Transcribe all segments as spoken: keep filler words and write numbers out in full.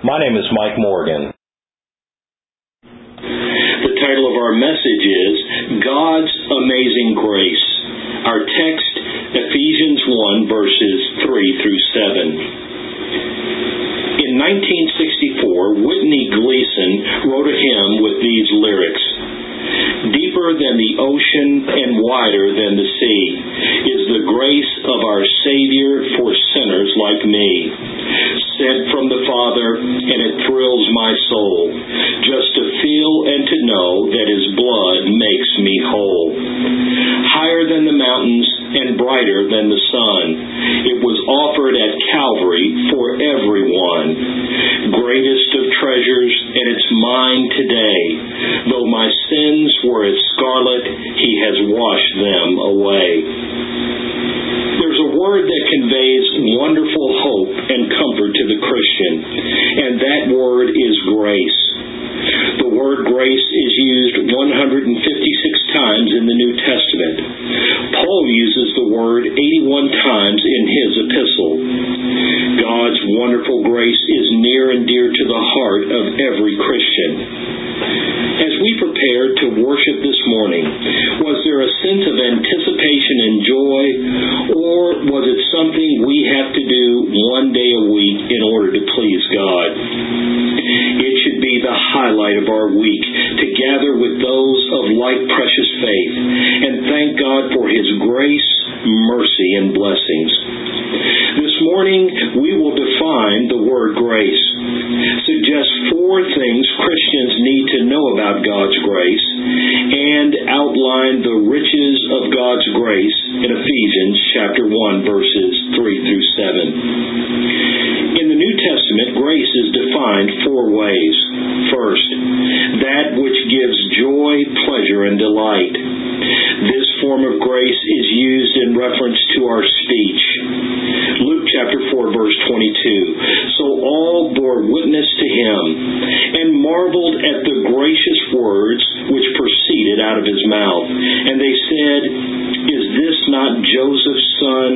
My name is Mike Morgan. The title of our message is God's Amazing Grace. Our text, Ephesians one, verses three through seven. In nineteen sixty-four, Whitney Gleason wrote a hymn with these lyrics. Deeper than the ocean and wider than the sea is the grace of our Savior for sinners like me. Sent from the Father, and it thrills my soul just to feel and to know that His blood makes me whole. Higher than the mountains and brighter than the sun, it was offered at Calvary for everyone. Greatest of treasures, and it's mine today. Though my sins were as scarlet, He has washed them away. There's a word that conveys wonderful hope and comfort to the Christian, and that word is grace. The word grace is used one hundred fifty-six times in the New Testament. Paul uses the word eighty-one times in his epistle. God's wonderful grace is near and dear to the heart of every Christian. As we prepared to worship this morning, was there a sense of anticipation and joy, or was it something we have to do one day a week in order to please God? It should be the highlight of our week to gather with those of like precious faith and thank God for His grace, mercy, and blessings. This morning, we will define the word grace, suggest four things Christians need to know about God's grace, and outline the riches of God's grace in Ephesians chapter one, verses three through seven. In the New Testament, grace is defined four ways. First, that which gives joy, pleasure, and delight. This form of grace is used in reference to our speech. Luke chapter four, verse twenty-two. So all bore witness to Him, and marveled at the gracious words which proceeded out of His mouth. And they said, Is this not Joseph's son?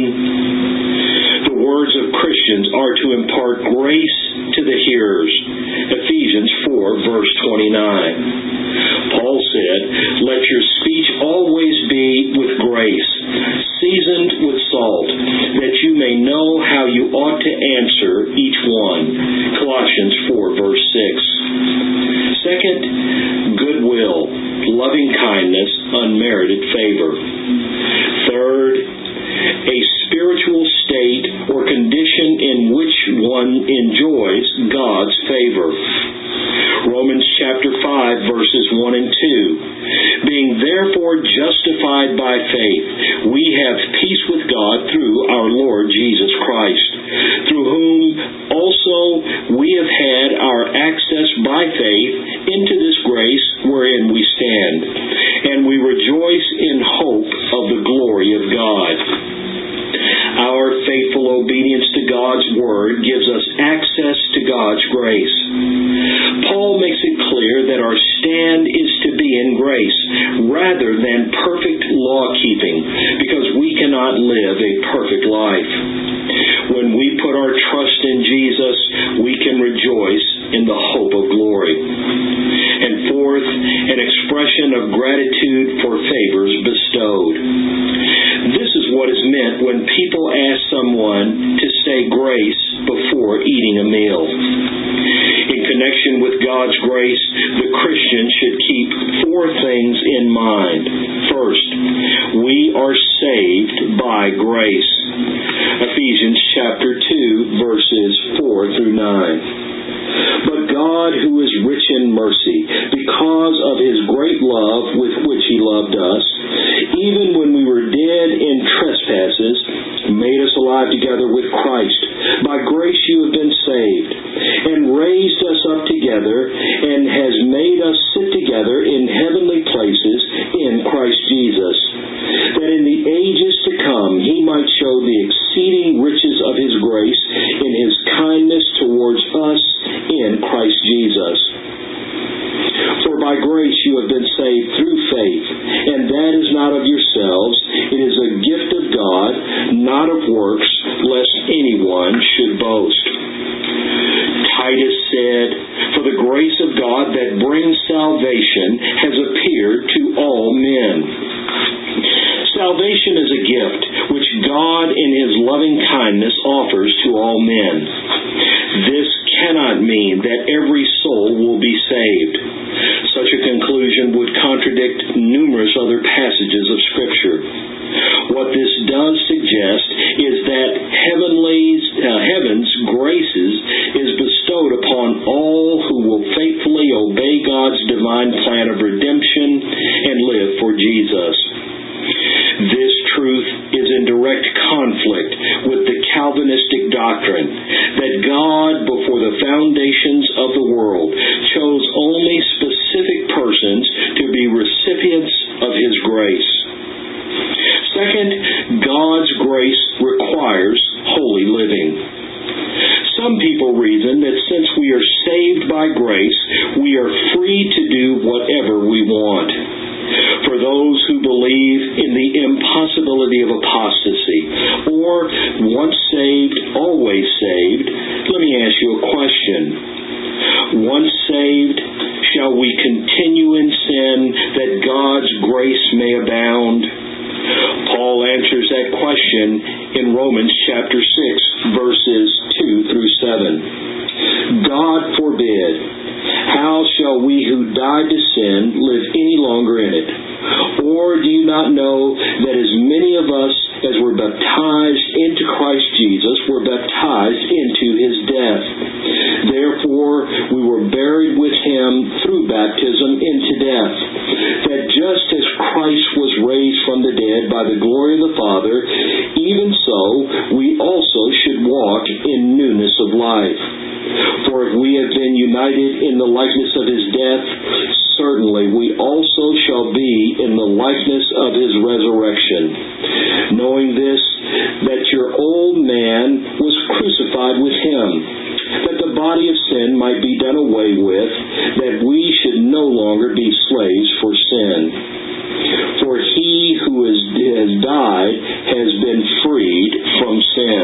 The words of Christians are to impart grace to the hearers. Ephesians four, verse twenty-nine. Paul said, Let your speech always be with grace, seasoned with salt, that you may know how you ought to answer each one. Colossians four, verse six. Second, goodwill, loving kindness, unmerited favor. Third, a spiritual state or condition in which one enjoys God's favor. Romans chapter five, verses one and two. Being therefore justified by faith, we have peace with God through our Lord Jesus Christ, through whom also we have had our access by faith into this grace wherein we stand, and we rejoice in hope of the glory of God. Our faithful obedience to God's Word gives us access to God's grace. Paul makes it clear that our stand is to be in grace rather than perfect law-keeping, because we cannot live a perfect life. When we put our trust in Jesus, we can rejoice in the hope of glory. And fourth, an expression of gratitude for favors bestowed. This is what is meant when people ask someone to say grace before eating a meal. In connection with God's grace, the Christian should keep four things in mind. First, we are saved by grace. Ephesians chapter two, verses four through nine. But God, who is rich in mercy, because of His great love with which He loved us, even when we were dead in trespasses, made us alive together with Christ. By grace you have been saved, and raised us up together, and has made us sit together in heavenly places in Christ Jesus, that in the ages to come He might show the exceeding riches of His grace in His kindness towards us in Christ Jesus. For by grace you have been saved through faith, and that is not of yourselves. It is a gift of God, not of works, lest anyone should boast. Titus said, "For the grace of God that brings salvation has appeared to all men." Salvation is a gift which God in His loving kindness offers to all men. This cannot mean that every soul will be saved. Such a conclusion would contradict numerous other passages of Scripture. What this does suggest is that heavenly's, uh, heaven's graces is bestowed upon all who will faithfully obey God's divine plan of redemption and live for Jesus. This truth is in direct conflict with the Calvinistic doctrine that God, before the foundations of the world, chose only specific persons to be recipients of His grace. Second, God's grace requires holy living. Some people reason that since we are saved by grace, we are free to do whatever we want. For those who believe in the impossibility of apostasy, or once saved, always saved, let me ask you a question. Once saved, shall we continue in sin that God's grace may abound? Paul answers that question in Romans chapter six, verses two through seven. God forbid. How shall we who died to sin live any longer in it? Or do you not know that as many of us as were baptized into Christ Jesus were baptized into His death? Therefore we were buried with Him through baptism into death, that just as Christ was raised from the dead by the glory of the Father, even so we also should walk in newness of life. For if we have been united in the likeness of His death, certainly we also shall be in the likeness of His resurrection. Knowing this, that your old man was crucified with Him, that the body of sin might be done away with, that we should no longer be slaves for sin. For he who has, has died has been freed from sin.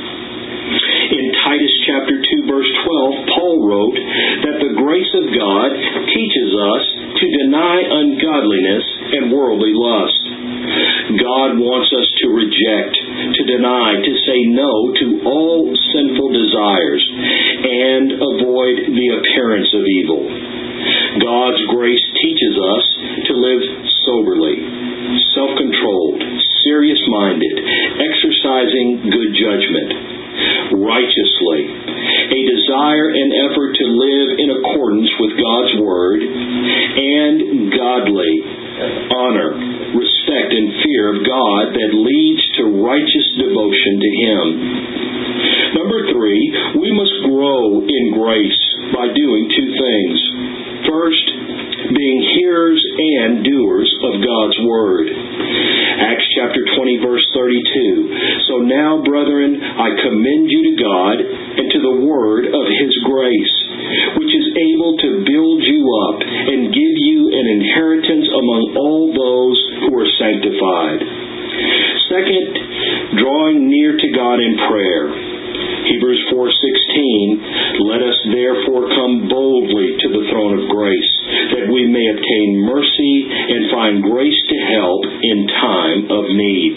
In Titus chapter two, verse twelve, Paul wrote that the grace of God teaches us to deny ungodliness and worldly lust. God wants us to reject, to deny, to say no to all sinful desires and avoid the appearance of evil. God's grace teaches us to live soberly, self-controlled, serious-minded, exercising good judgment, righteously, a desire and effort to live in accordance with God's Word, and godly, honor, respect, and fear of God that leads to righteous devotion to Him. Number three, we must grow in grace by doing two things. First, being hearers and doers of God's Word. Acts chapter twenty, verse thirty-two. So now, brethren, I commend you to God and to the Word of His grace, which is able to build you up and give you an inheritance among all those who are sanctified. Second, drawing near to God in prayer. Hebrews four sixteen, let us therefore come boldly to the throne of grace, that we may obtain mercy and find grace to help in time of need.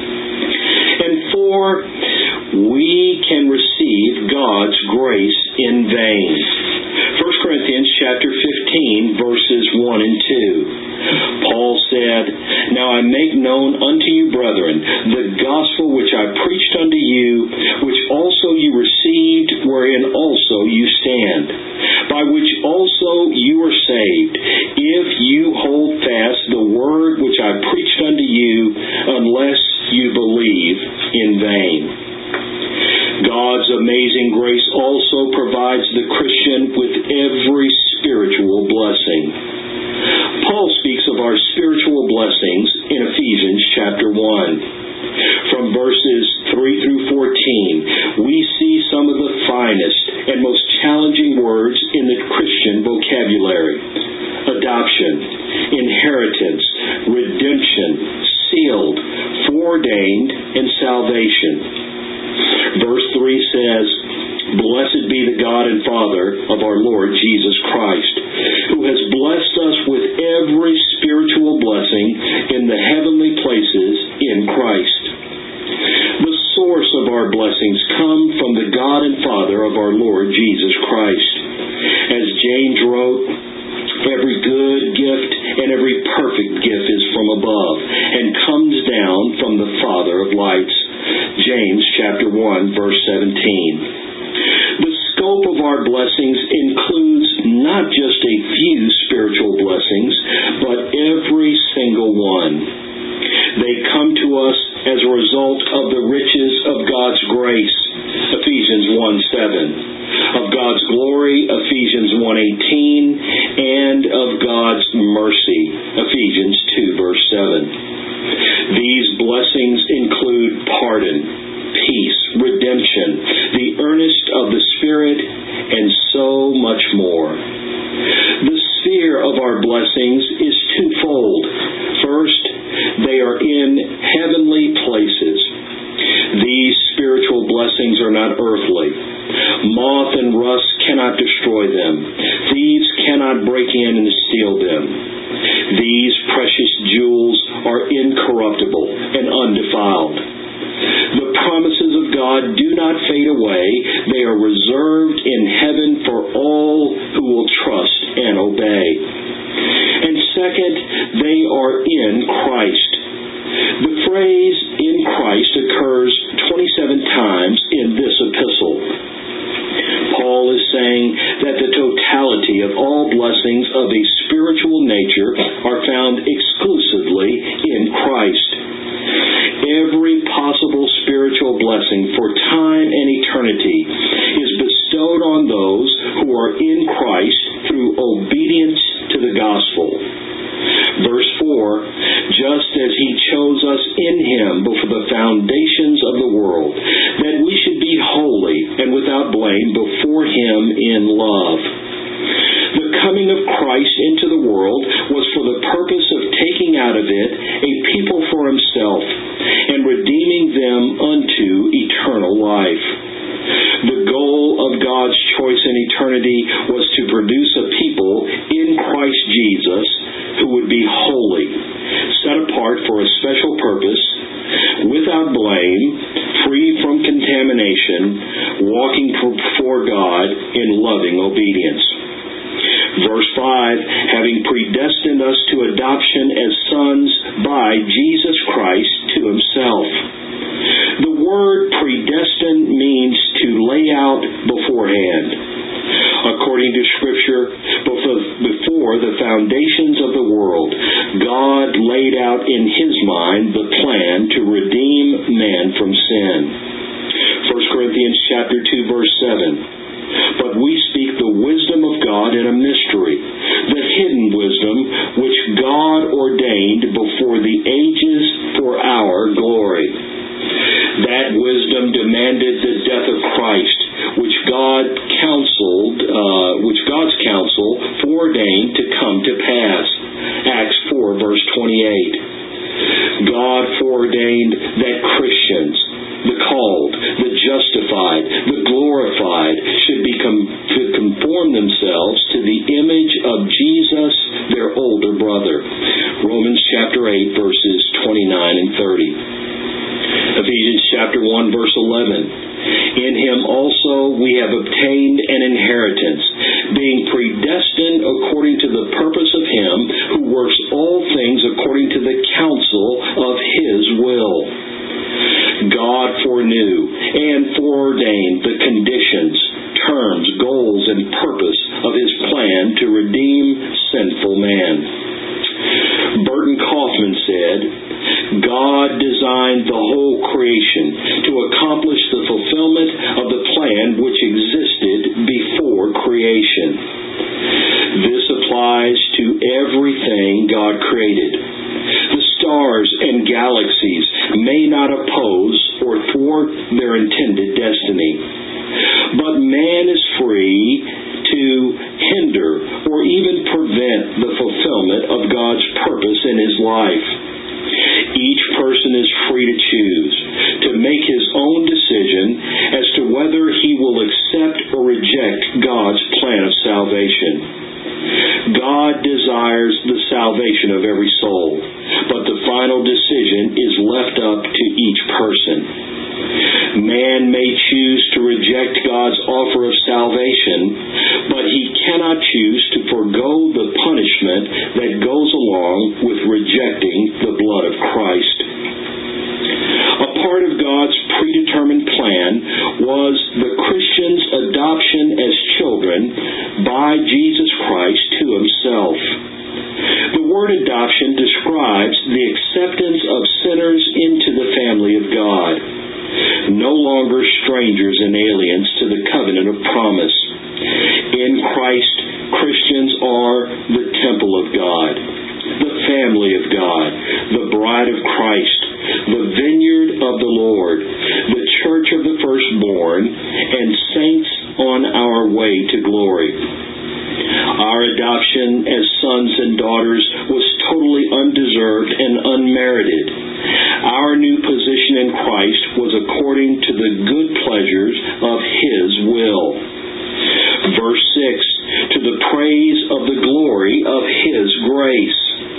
And four, we can receive God's grace in vain. First Corinthians chapter fifteen, verses one and two. Paul said, Now I make known unto you, brethren, the gospel which I preached unto you, which also you received, wherein also you stand, by which also you are saved, if you hold fast the word which I preached unto you, unless you believe in vain. God's amazing grace also provides the Christian with every spiritual blessing. Paul speaks of our spiritual blessings in Ephesians chapter one. From verses three through fourteen, we see some of the finest and most challenging words in the Christian vocabulary. Adoption, inheritance, redemption, sealed, foreordained, and salvation. Verse three says, Blessed be be the God and Father of our Lord Jesus Christ, who has blessed us with every spiritual blessing in the heavenly places in Christ. The source of our blessings come from the God and Father of our Lord Jesus Christ. As James wrote, every good gift and every perfect gift is from above and comes down from the Father of lights. James chapter one, verse seventeen. The scope of our blessings includes not just a few spiritual blessings, but every single one. They come to us as a result of the riches of God's grace, Ephesians one seven, of God's glory, Ephesians one eighteen, and of God's mercy, Ephesians two, verse seven. These blessings include pardon, peace, redemption, the earnest of the Spirit, and so much more. The sphere of our blessings is twofold. First, they are in heavenly places. These spiritual blessings are not earthly. Moth and rust cannot destroy them. Thieves cannot break in and steal them. These precious jewels are incorruptible and undefiled. The promises of God do not fade away. They are reserved in heaven for all who will trust and obey. And second, they are in Christ. The phrase "in Christ" occurs twenty-seven times in this epistle. Paul is saying that the totality of all blessings of a spiritual nature are found exclusively in Christ. Every possible spiritual blessing for time and eternity is bestowed on those who are in Christ through obedience to the gospel. Verse four, just as He chose us in Him before the foundations of the world, that we should be holy and without blame before Him in love. The coming of Christ into the world was for the purpose of taking out of it a people for Himself and redeeming them unto eternal life. The goal of God's choice in eternity was to produce a people in Christ Jesus who would be holy, set apart for a special purpose, without blame, free from contamination, walking before God in loving obedience. Verse five, having predestined us to adoption as sons by Jesus Christ to Himself. The word predestined means to lay out beforehand. According to Scripture, before the foundations of the world, God laid out in His mind the plan to redeem man from sin. First Corinthians chapter two, verse seven. But we speak the wisdom of God in a mystery, the hidden wisdom which God ordained before the ages for our glory. That wisdom demanded the death of Christ, which God counseled, uh, which God's counsel foreordained to come to pass. Acts four, verse twenty-eight. God foreordained that Christians, the called, the justified, the glorified, should become to conform themselves to the image of Jesus, their older brother. Romans chapter eight, verses twenty-nine and thirty. Ephesians chapter one, verse eleven. In Him also we have obtained an inheritance, being predestined according to the purpose of Him who works all things according to the counsel of His will. God foreknew and foreordained the conditions, terms, goals, and purpose of His plan to redeem sinful man. Burton Kaufman said, God designed the whole creation to accomplish the fulfillment of the plan which existed before creation. This applies to everything God created. The stars and galaxies may not oppose or thwart their intended destiny, but man is free to hinder or even prevent the fulfillment of God's purpose in his life. Each person is free to choose, to make his own decision as to whether he will accept or reject God's plan of salvation. God desires the salvation of every soul, but the final decision is left up to each person. Man may choose to reject God's offer of salvation, but he cannot choose to forego the punishment that goes along with rejecting the blood of Christ. A part of God's predetermined plan was the Christian's adoption as children by Jesus Christ to himself. The word adoption describes the acceptance of sinners into the family of God, no longer strangers and aliens to the covenant of promise. In Christ, Christians are the temple of God, the family of God, the bride of Christ, the vineyard of the Lord, the church of the firstborn, and saints on our way to glory. Our adoption as sons and daughters was totally undeserved and unmerited. Our new position in Christ was according to the good pleasures of His will. Verse six, to the praise of the glory of His grace.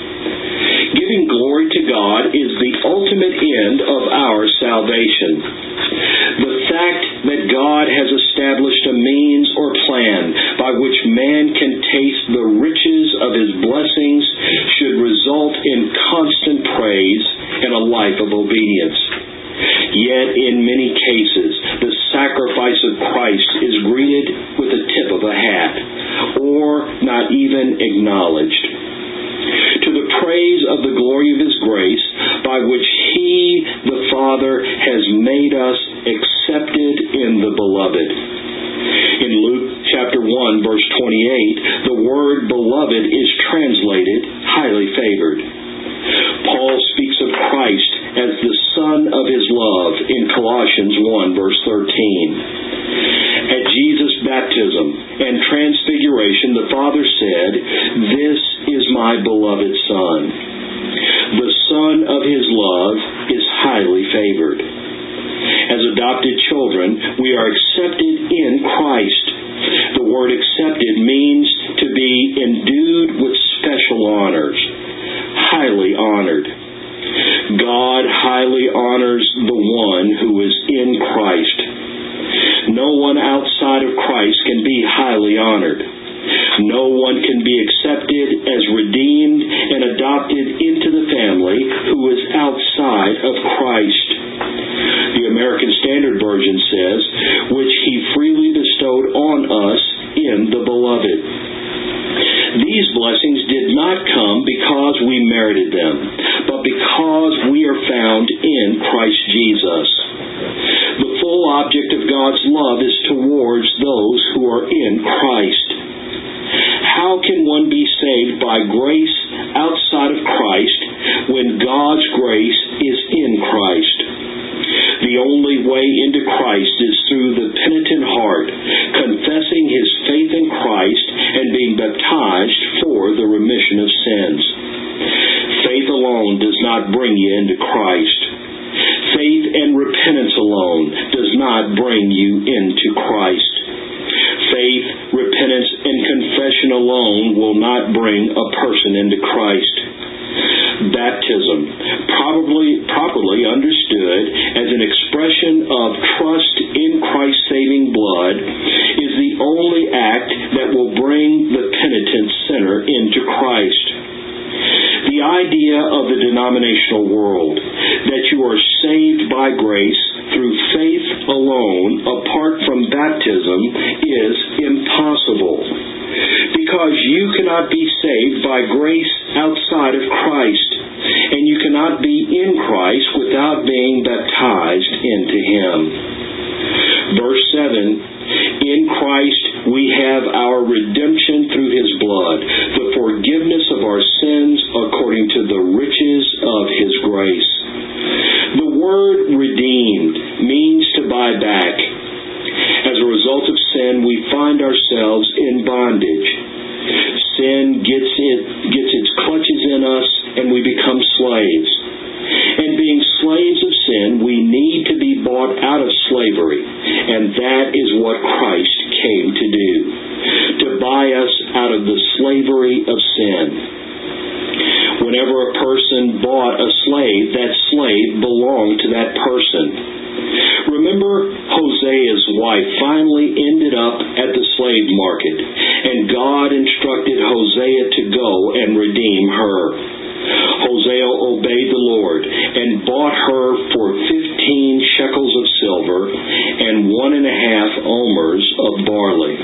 Giving glory to God is the ultimate end of our salvation. The fact that God has established a means or plan by which man can taste the riches of His blessings should result in constant praise and a life of obedience. Yet in many cases, the sacrifice of Christ is greeted with a tip of a hat, or not even acknowledged. To the praise of the glory of His grace, by which He, the Father, has made us accepted in the Beloved. In Luke chapter one, verse twenty-eight, the word beloved is translated highly favored. Paul speaks of Christ as the Son of His love in Colossians one, verse thirteen. At Jesus' baptism and transfiguration, the Father said, "This is my beloved Son." The Son of His love is highly favored. As adopted children, we are accepted in Christ. The word accepted means to be endued with special honors, highly honored. God highly honors the one who is in Christ. No one outside of Christ can be highly honored. No one can be accepted as redeemed and adopted into the family who is outside of Christ. The American Standard Version says, which He freely bestowed on us in the Beloved. These blessings did not come because we merited them, but because we are found in Christ Jesus. The full object of God's love is towards those who are in Christ. How can one be saved by grace outside of Christ when God's grace is in Christ? The only way into Christ is through the penitent heart, confessing his faith in Christ and being baptized for the remission of sins. Faith alone does not bring you into Christ. Faith and repentance alone does not bring you into Christ. Faith, repentance, and confession alone will not bring a person into Christ. Baptism, probably properly understood as an expression of trust in Christ's saving blood, is the only act that will bring the penitent sinner into Christ. The idea of the denominational world, that you are saved by grace through faith alone apart from baptism, is impossible. Because you cannot be saved by grace outside of Christ, and you cannot be in Christ without being baptized into Him. Verse seven, in Christ we have our redemption through His blood, the forgiveness of our sins according to the riches of His grace. The word redeemed means to buy back. As a result of sin, we find ourselves in bondage. Sin gets it, gets its clutches in us, and we become slaves. And being slaves of sin, we need to be bought out of slavery, and that is what Christ came to do, to buy us out of the slavery of sin. Whenever a person bought a slave, that slave belonged to that person. Remember, Hosea's wife finally ended up at the slave market, and God instructed Hosea to go and redeem her. Hosea obeyed the Lord and bought her for fifteen shekels of silver and one and a half omers of barley.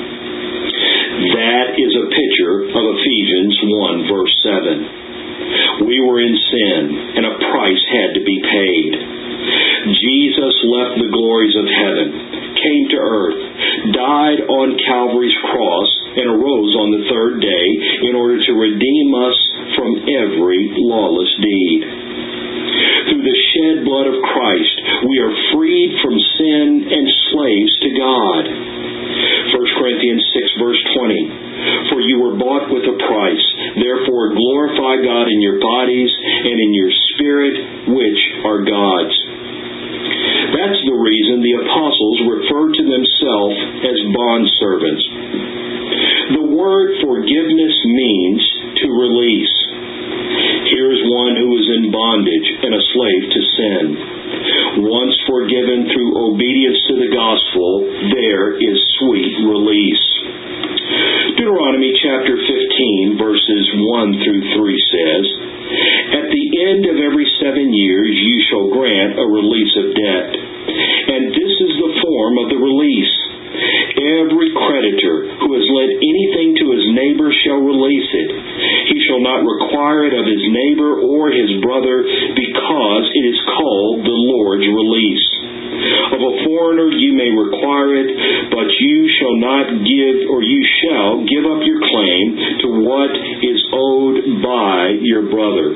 That is a picture of Ephesians one, verse seven. We were in sin, and a price had to be paid. Jesus left the glories of heaven, came to earth, died on Calvary's cross, and arose on the third day in order to redeem us from every lawless deed. Through the shed blood of Christ, we are freed from sin and slaves to God. First Corinthians six, verse twenty. For you were bought with a price. Therefore glorify God in your bodies and in your spirit, which are God's. That's the reason the apostles referred to themselves as bondservants. The word forgiveness means to release. Here's one who is in bondage and a slave to sin. Once forgiven through obedience to the gospel, there is sweet release. Deuteronomy chapter fifteen, verses one through three says, At the end of every seven years you shall grant a release of debt. And this is the form of the release. Every creditor who has lent anything to his neighbor shall release it. He shall not require it of his neighbor or his brother, because it is called the Lord's release. Of a foreigner you may require it, but you shall not give, or you shall give up your claim to what is owed by your brother.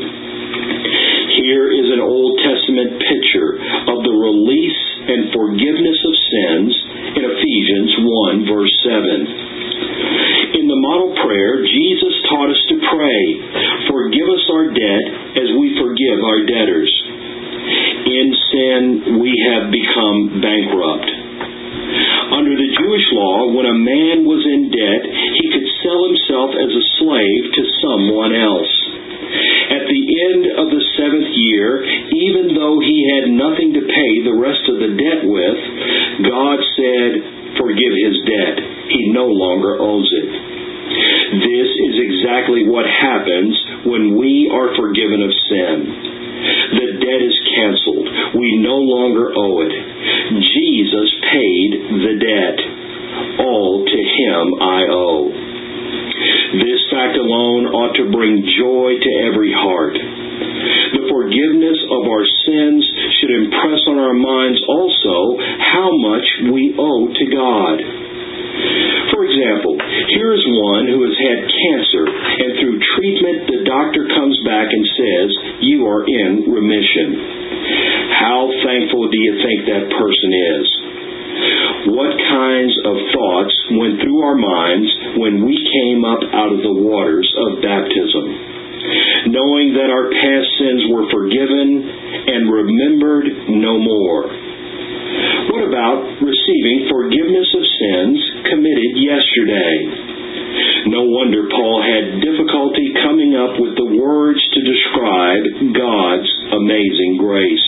Here is an Old Testament picture of the release and forgiveness of sins in Ephesians one, verse seven. In the model prayer, Jesus taught us to pray, Forgive us our debt as we forgive our debtors. In sin, we have become bankrupt. Under the Jewish law, when a man was in debt, he could sell himself as a slave to someone else. At the end of the seventh year, even though he had nothing to pay the rest of the debt with, God said, Forgive his debt. He no longer owes it. This is exactly what happens when we are forgiven of sin. The debt is canceled. We no longer owe it. Jesus paid the debt. All to him I owe. This fact alone ought to bring joy to every heart. The forgiveness of our sins should impress on our minds also how much we owe to God. For example, here is one who has had cancer, and through treatment the doctor comes back and says, You are in remission. How thankful do you think that person is? What kinds of thoughts went through our minds when we came up out of the waters of baptism, knowing that our past sins were forgiven and remembered no more? What about receiving forgiveness of sins committed yesterday? No wonder Paul had difficulty coming up with the words to describe God's amazing grace.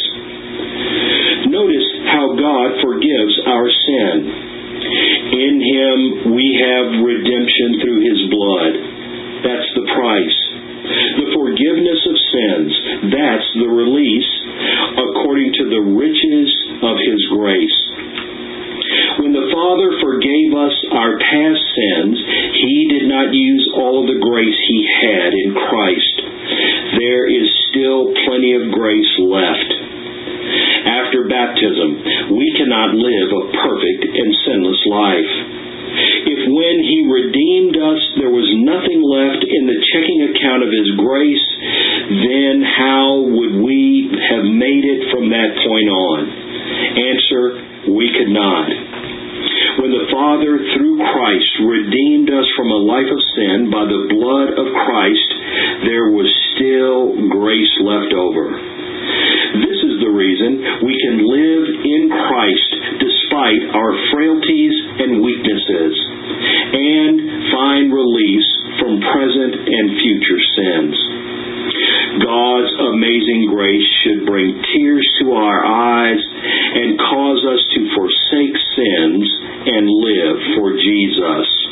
Notice how God forgives our sin. In Him we have redemption through His blood. That's the price. The forgiveness of sins, that's the release according to the riches of His grace. When the Father forgave us our past sins, He did not use all of the grace He had in Christ. There is still plenty of grace left. After baptism, we cannot live a perfect and sinless life. If when He redeemed us there was nothing left in the checking account of His grace, then how would we have made it from that point on? Answer, we could not. When the Father, through Christ, redeemed us from a life of sin by the blood of Christ, there was still grace left over. This is the reason we can live in Christ despite light our frailties and weaknesses and find release from present and future sins. God's amazing grace should bring tears to our eyes and cause us to forsake sins and live for Jesus.